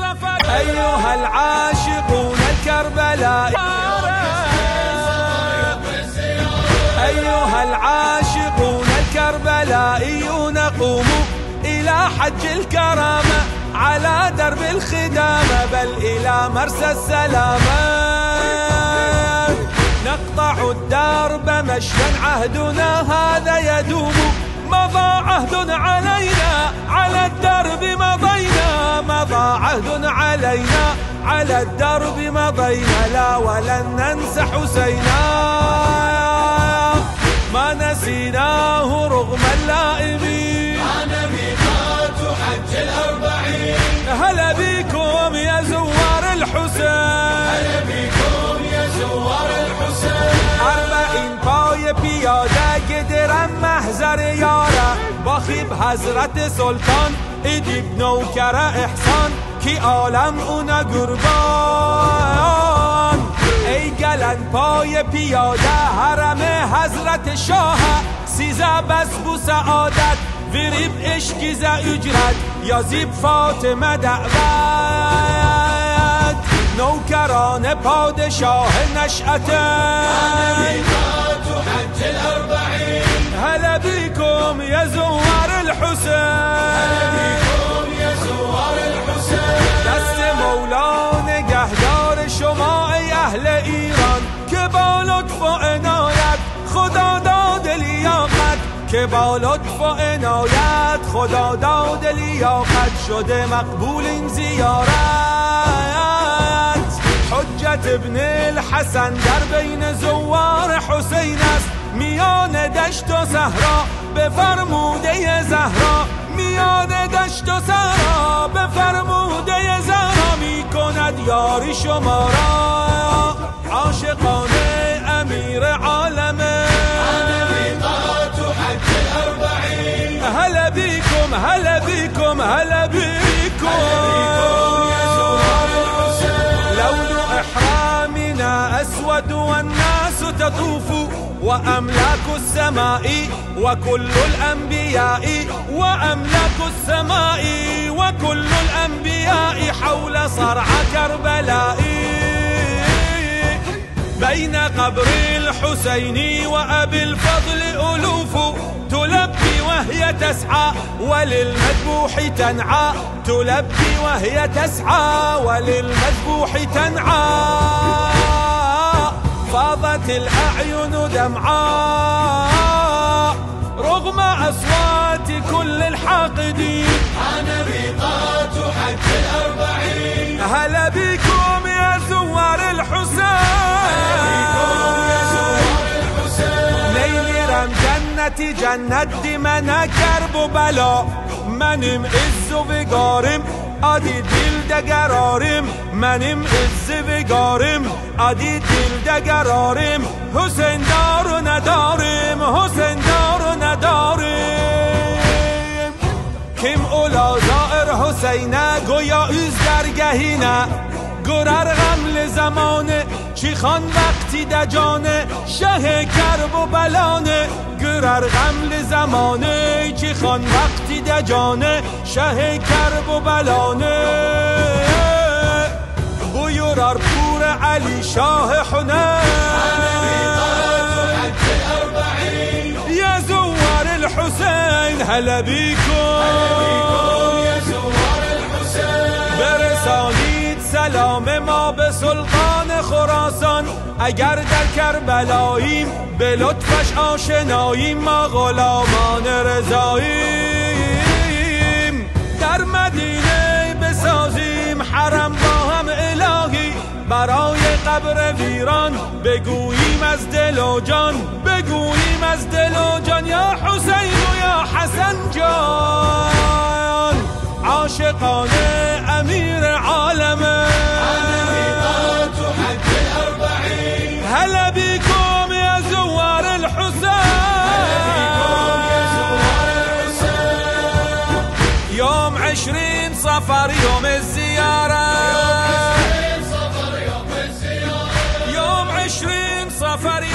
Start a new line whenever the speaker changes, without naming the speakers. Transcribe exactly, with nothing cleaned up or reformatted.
صفر. أيها العاشقون الكربلائيون، أيها العاشقون الكربلائيون قوموا إلى حج الكرامة على درب الخدامة، بل إلى مرسى السلامة. نقطع الدرب مشيا عهدنا هذا يدوم، مضى عهد علينا على الدرب مضينا، مضى عهد علينا على الدرب مضينا، لا ولن ننسى حسينا ما نسيناه رغم اللائمين.
أنا ميقات حج الأربعين،
هلا بكم يا زوار الحسين،
هلا بكم يا زوار الحسين.
أربعين پای پیاده گدرم محضر یاره، با خیب حضرت سلطان ادیب نوکر احسان کی عالم اونا قربان. ای گلن پای پیاده حرم حضرت شاه، سیزه بس بو سعادت وریب اشکیزه اجرت، یا زیب فاطمه دعوت. نوکران پادشاه نشأت،
أنا ميقات حج الأربعين،
هلا بكم يا زوار الحسين،
هلا بكم يا زوار الحسين.
دست مولا نگهدار شما ای اهل ایران، که با لطف و عنایت خدا داد لیاقت، که با لطف و عنایت خدا داد لیاقت، شده مقبول این زیارت. حجت ابن الحسن در بین زوار حسین است، میان دشت و صحرا به فرموده زهرا، میان دشت و صحرا به فرموده زهرا، می کند یاری شما را عاشقانه امیر عالمه.
أنا ميقات حج الأربعين،
هلا بكم هلا بكم هلا بكم
يا زوار الحسين.
لون إحرامنا أسود والناس تطوف، وأملاك السماء وكل الأنبياء، وأملاك السماء وكل الأنبياء حول صرع كربلاء، بين قبر الحسين وأبي الفضل ألوف، تلبي وهي تسعى وللمذبوح تنعى، تلبي وهي تسعى وللمذبوح تنعى، فاضت الأعين دمعاء رغم أصوات كل الحاقدين.
أنا ميقات حج الأربعين،
هلا بكم يا زوار الحسين، نیمیرم جنتی جنت دی من کرب و بلا، منیم عز و وگارم آدی دل دگرارم، منیم عز وگارم آدی دل دگرارم، حسین دار و ندارم حسین دار و ندارم. کم اولا زائر حسینه گویا از درگهینه، گرر غمل زمانه چی خان وقتی دجانه، شه کرب و بلانه گرر غمل زمانه چی خان وقتی دجانه، شه کرب و بلانه. بویرار پور علی شاه حنین،
أنا ميقات حج الأربعين،
یا زوار الحسین هلا بكم،
هلا بكم يا زوار الحسين.
برسانید سلام ما به سلطان خراسان، اگر در کربلاییم به لطفش آشناییم، ما غلامان رضاییم، در مدینه بسازیم حرم با هم الهی، برای قبر ویران بگوییم از دل و جان، بگوییم از دل و جان یا حسین و یا حسن جان، عاشقانه امیر عالمه.
أنا ميقات حج الأربعين،
هلا بكم يا زوار الحسين، يوم عشرين صفر يوم الزيارة،
يوم عشرين صفر يوم الزيارة،
يوم عشرين صفر